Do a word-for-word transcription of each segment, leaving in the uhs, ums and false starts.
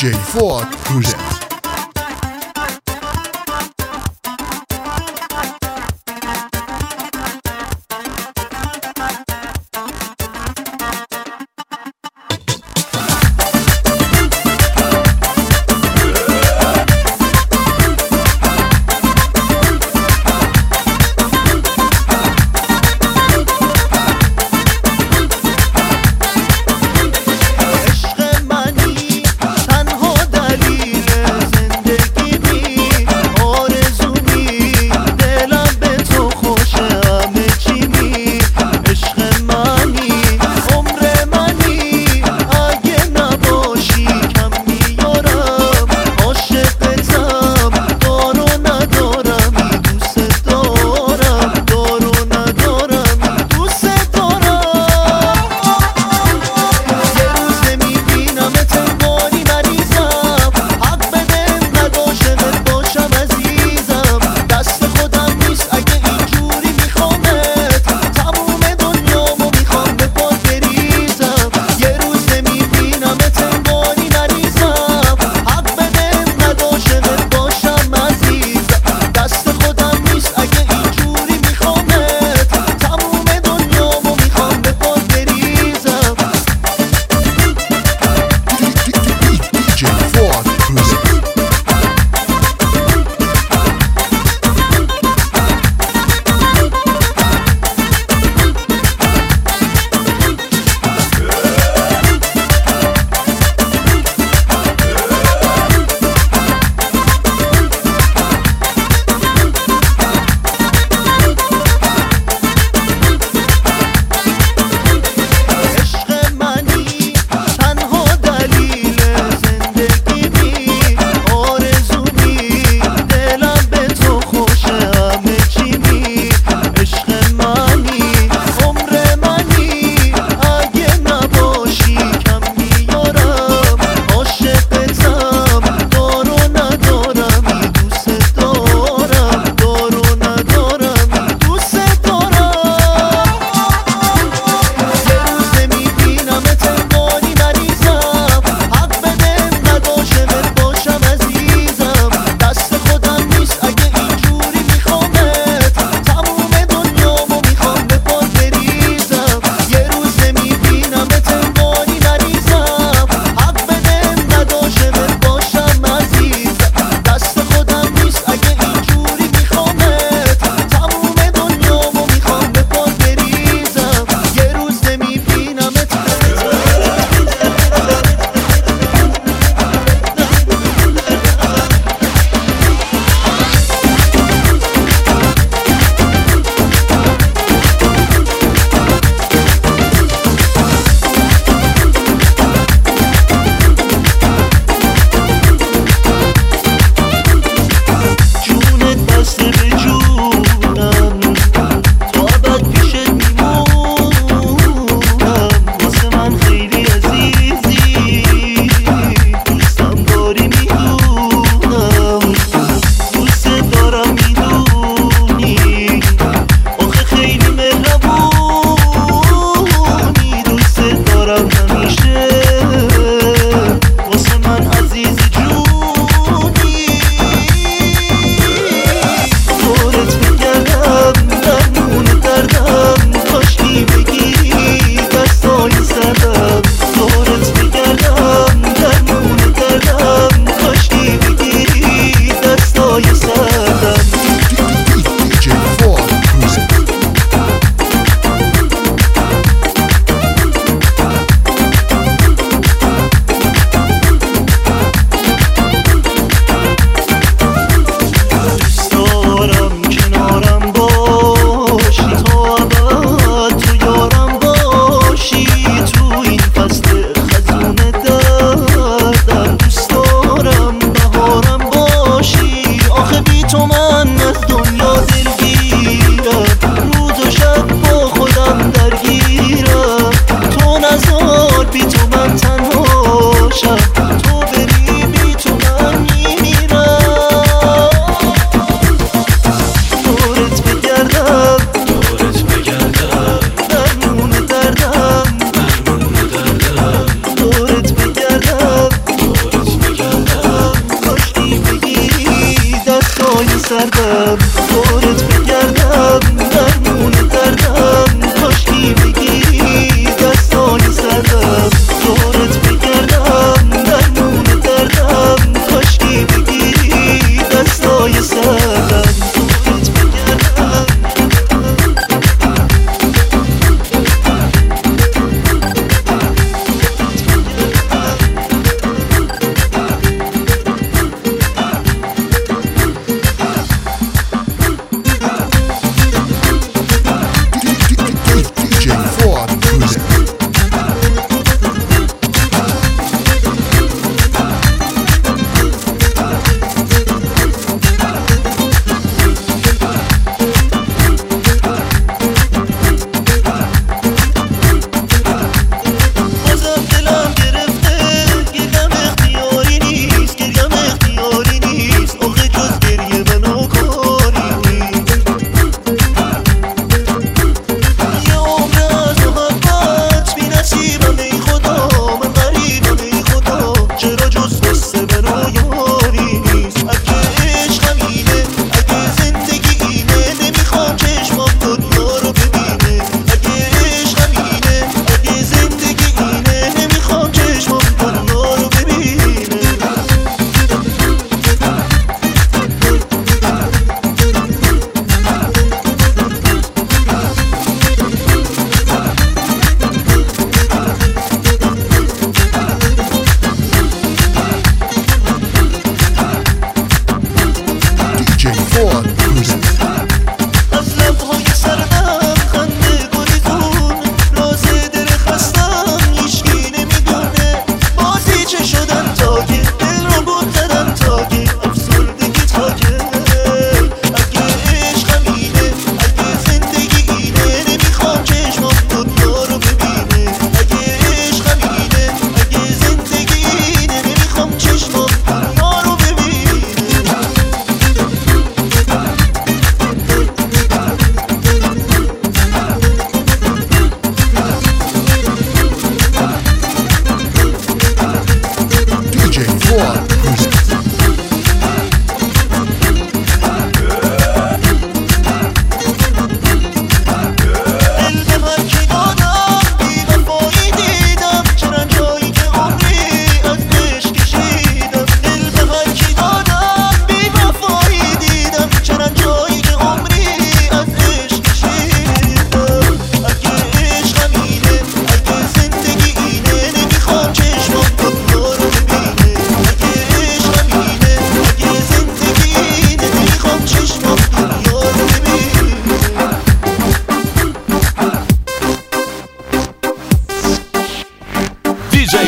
جی فواد پروژکت. عشق منی تنها دلیل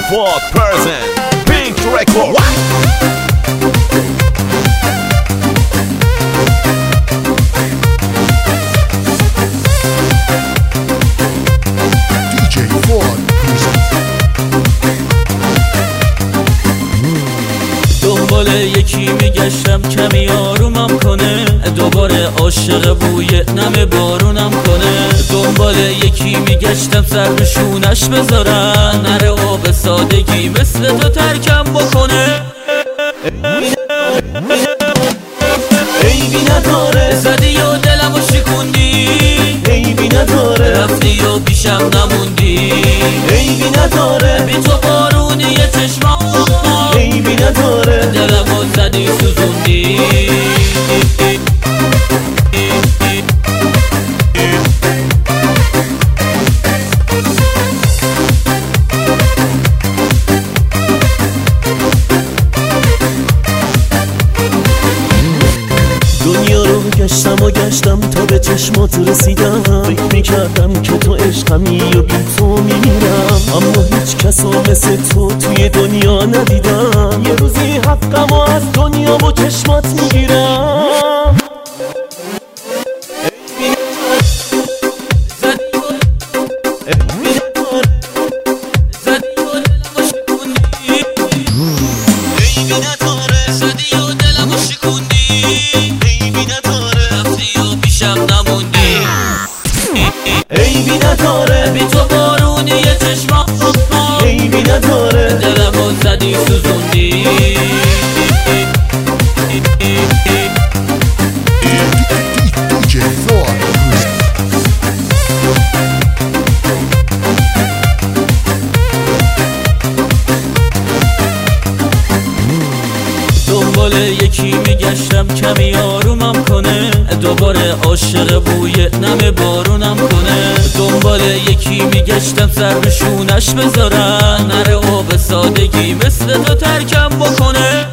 Fuad present Pink Record. دی جی Fuad دنبال یکی میگشتم کمی آرومم کنه، دوباره عاشق بوی نم بارونم کنه. دنبال یکی میگشتم سر به شونش بذارم، نره و به سادگی مثل تو ترکم بکنه. عیبی نداره زدی و دلمو شکوندی، عیبی نداره رفتی و پیشم نموندی، عیبی نداره بی تو بارونی چشمام، عیبی نداره دلمو زدی سوزوندی. دنیا رو گشتم و گشتم تا به چشمات رسیدم، فکر میکردم که تو عشقمی و بی تو میمیرم، اما هیچ کس مثل تو توی دنیا ندیدم. یه روزی حقم و از دنیا و چشمات میگیرم. عیبی نداره بی تو بارونی چشمام، عیبی نداره دلمو زدی سوزوندی. دی جی Fuad دنبال یکی میگشتم کمی آرومم کنه، دوباره عاشق بوی نم بارونم کنه. دنبال یکی میگشتم سر به شونش بذارم، نره و به سادگی مثل تو ترکم بکنه.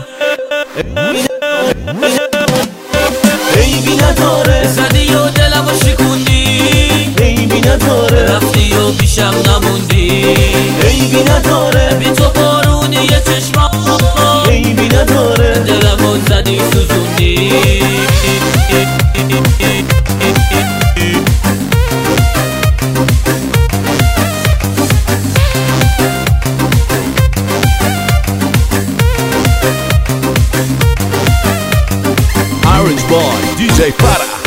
عیبی نداره زدی و دلمو شکوندی، عیبی نداره رفتی و پیشم نموندی، عیبی نداره بی تو بارونی چشمام، عیبی نداره دلمو زدی سوزوندی. Orange Boy دی جی Para